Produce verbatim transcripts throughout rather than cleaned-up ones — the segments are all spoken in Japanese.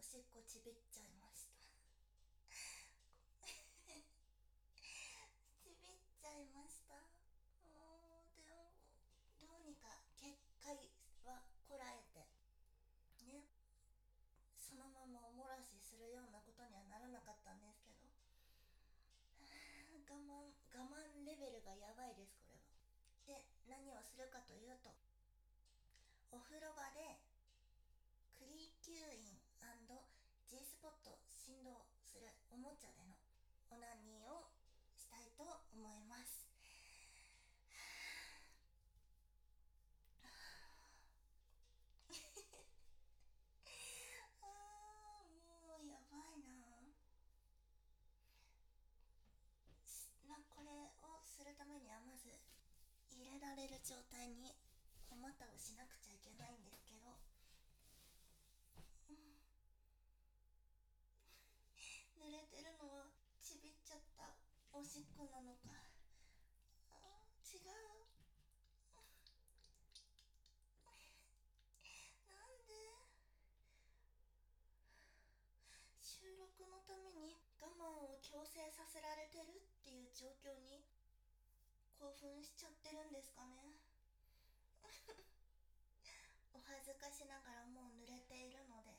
しっこちびっちゃいましたちびっちゃいました。もうでもどうにか結界はこらえてね、そのままおもらしするようなことにはならなかったんですけど、我慢我慢レベルがやばいですこれは。で何をするかというと、お風呂場でクリ吸引 &G スポット振動するおもちゃでのオナニーをしたいと思います。あーもうやばいな。なこれをするためにはまず入れられる状態にお股をしなくちゃいけないんですけど、濡れてるのはちびっちゃったおしっこなのか、あ違う、なんで収録のために我慢を強制させられてるっていう状況に興奮しちゃってるんですかねお恥ずかしながらもう濡れているので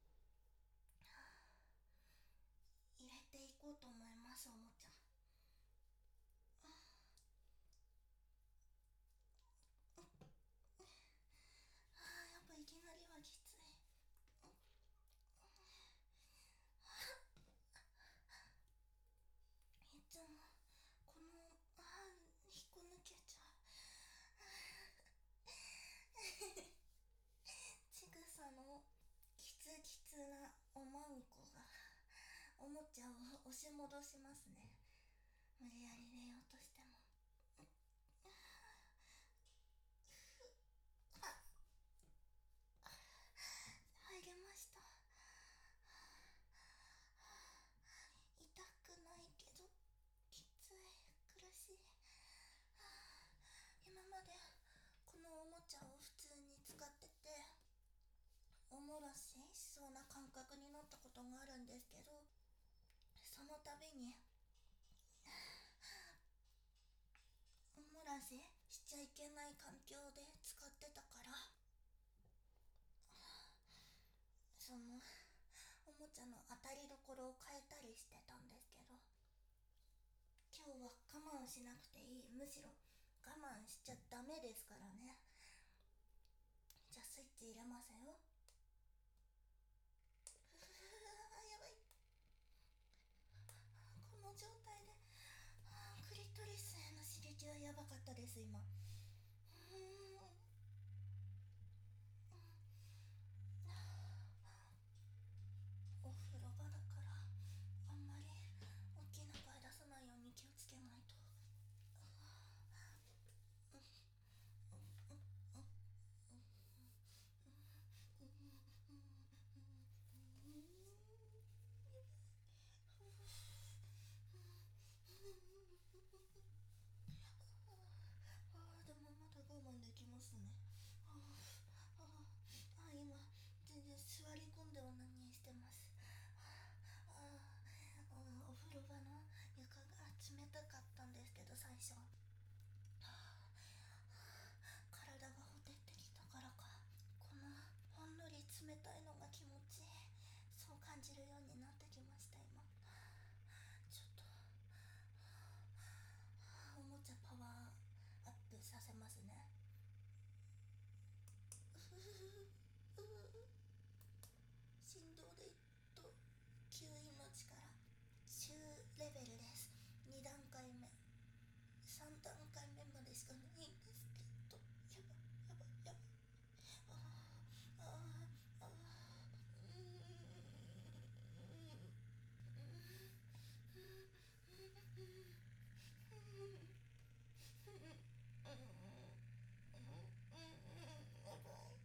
入れていこうと思います。おもちゃあーやっぱいきなりはきつい。いつもこのあー引っこ抜けちゃうちぐさのキツキツなおまんこがおもちゃを押し戻しますね。無理やり入れようとしても。入れました。痛くないけどきつい、苦しい。今までこのおもちゃを普通に使ってておもらししそうな感覚になったことがあるんですけど、その度におもらししちゃいけない環境で使ってたから、そのおもちゃの当たりどころを変えたりしてたんですけど、今日は我慢しなくていい、むしろ我慢しちゃダメですからね。じゃあスイッチ入れますよ。ふふふあやばい、この状態でクリトリスへの刺激はやばかったです今。うーんお風呂場だからあんまり大きな声出さないように気をつけないと。あーでもまだ我慢できますね。あーあー今全然座り込んでオナニーしてます。あーあーお風呂場の床が冷たかったんですけど最初、体がほてってきたからか、このほんのり冷たいのが気持ちいい、そう感じるようになってきました今。ちょっとおもちゃパワーアップさせますね。振動でいっと吸引の力中レベルです。に段階目さん段階目までしかないんですけど、やばやばやば、あーあーあーうーんやばい。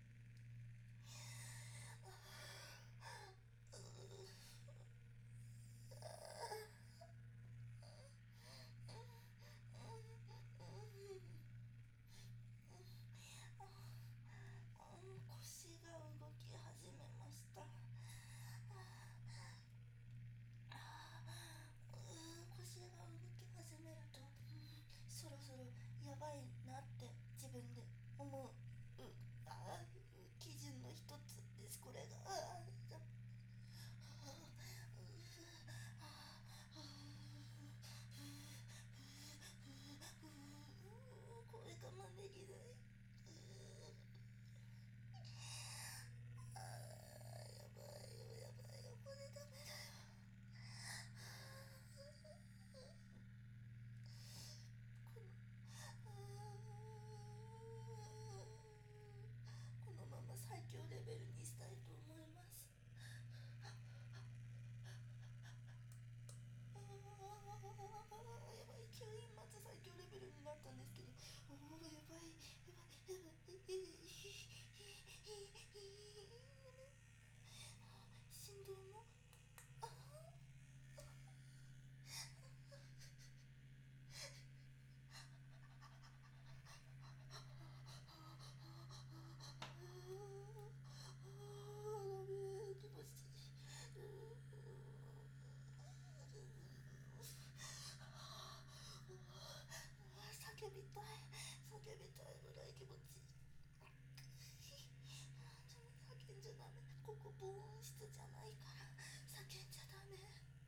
おー、やばいやばいやばい、振動も、あ叫びたい叫びたいぐらい気持ちいい。叫んじゃダメ、ここ防音室じゃないから叫んじゃダメ。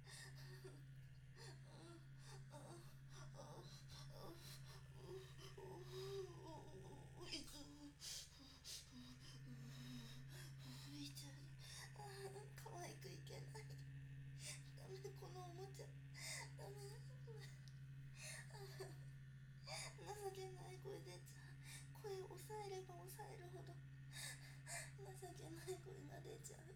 浮いちゃう。可愛くいけない。ダメ、このおもちゃダメ。情けない声出ちゃう。声抑えれば抑えるほど情けない声が出ちゃう。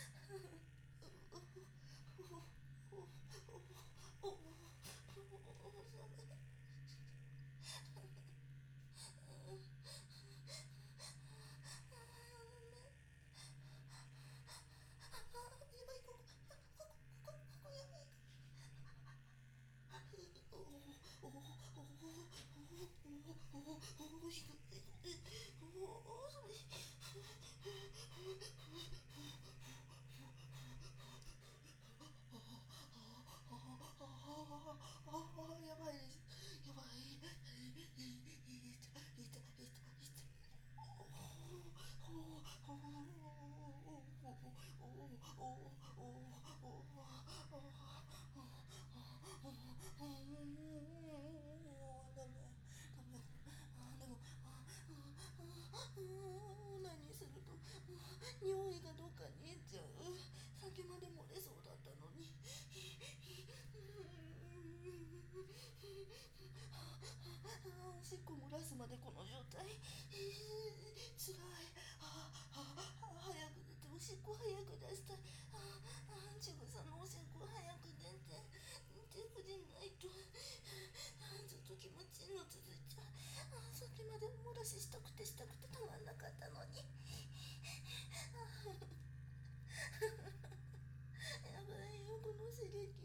やばいです。やばい。いたいたいたい何すると匂いがどっかに行っちゃう。先まで漏れそうだったのに。おしっこ漏らすまでこの状態、つらい。あああ、早く出て、おしっこ早く出したい。ああ、ちぐさのおしっこ早く出て手振りないとずっと気持ちいいの続いちゃう。あ、さっきまで漏らししたくてしたくてたまんなかったのに。やばいよこの刺激。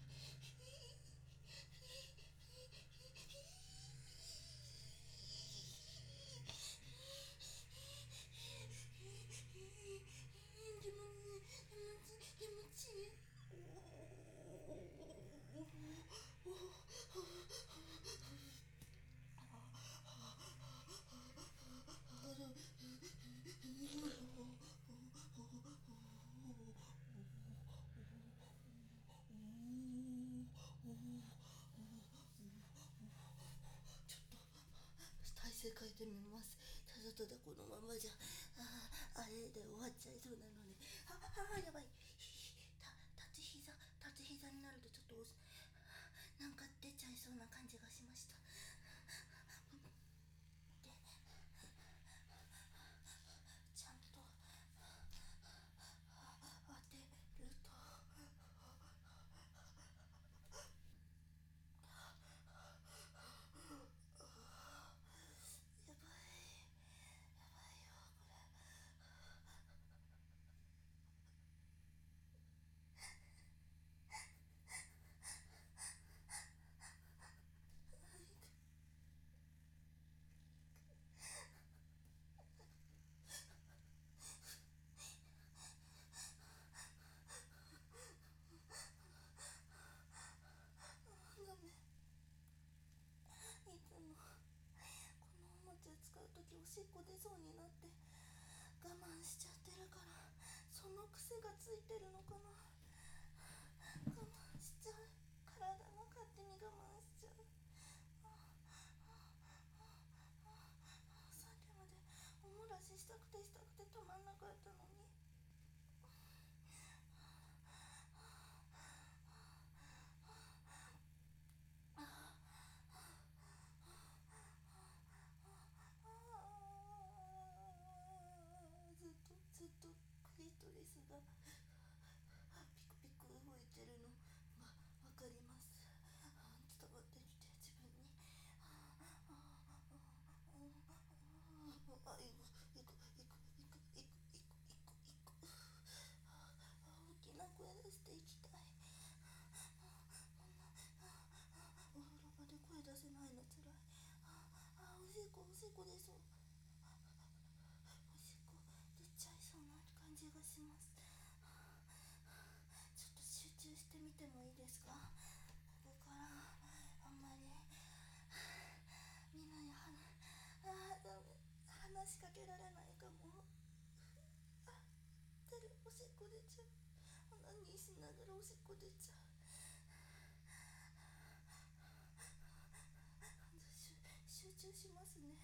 体勢変えてみます。ただただこのままじゃああれで終わっちゃいそうなのに。ああ、やばい。立ち膝立ち膝になるとちょっとなんか出ちゃいそうな感じがしました。でちゃんと当てるとやばいやばいよこれ。ダメ。いつもこのおもちゃ使うときおしっこ出そうになって我慢しちゃってるから、その癖がついてるのかな。我慢しちゃう。体が勝手に我慢しちゃう。さっきまでおもらししたくてしたくて止まんなかったのに。ずっとずっとクリトリスがピクピク動いてるのがわかります。伝わってきて自分に。 出ちゃう。何しながらおしっこ出ちゃう。集中しますね。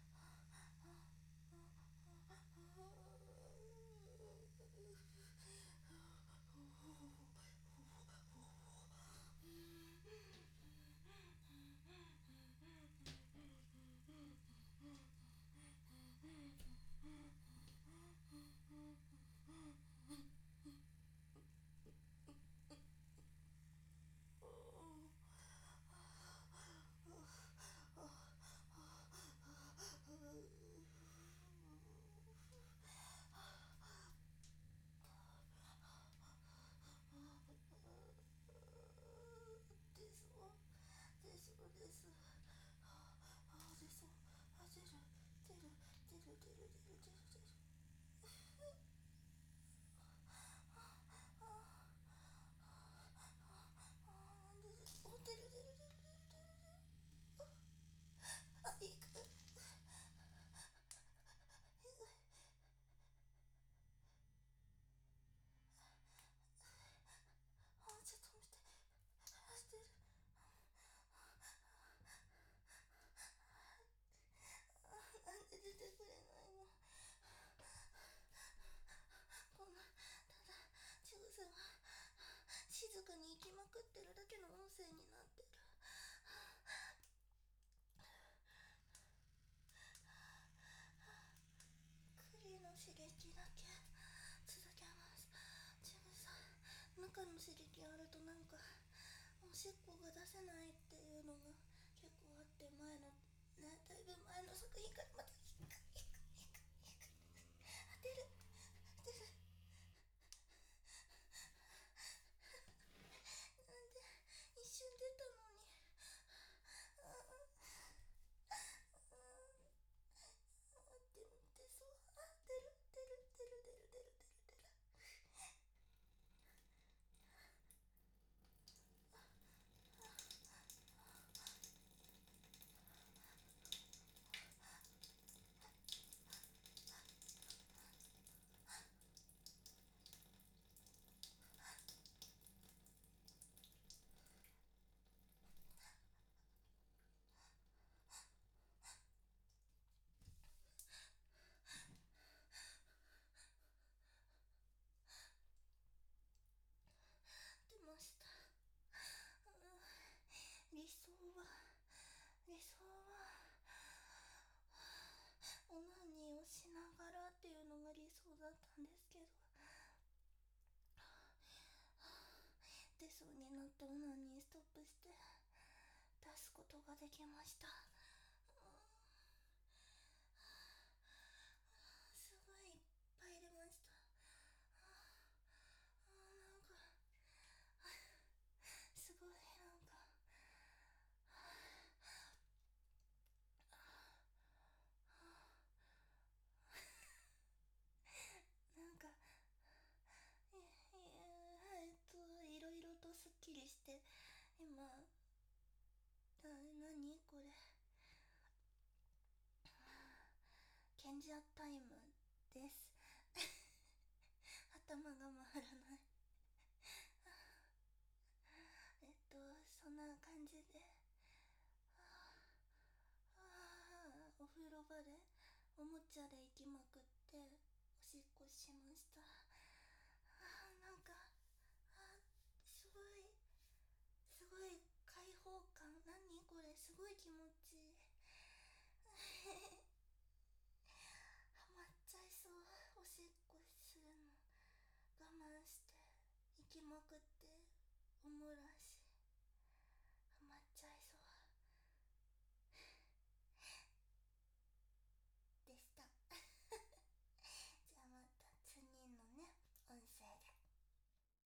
静かに行きまくってるだけの音声になってる。栗の刺激だけ続けます。ちぐさ中の刺激あるとなんかおしっこが出せないっていうのが結構あって、前のね、だいぶ前の作品からまた引く引く引く引く出る出る。なんで一瞬出たのに。でも出そう。あ、出る出る出る出る出る出る出る。出ました。理想は理想はオナニーをしながらっていうのが理想だったんですけど、出そうになってオナニーストップして出すことができました。すごいいっぱい出ました。なんかすごいなんかなんかええっといろいろとすっきりして今、な何これ、賢者タイムです。頭が回らない。えっとそんな感じで、あお風呂場でおもちゃで行きまくっておしっこしました。あなんかあすごいすごい開放感。何これ、すごい気持ちいい。ハマっちゃいそう。おしっこするの我慢して行きまくっておもら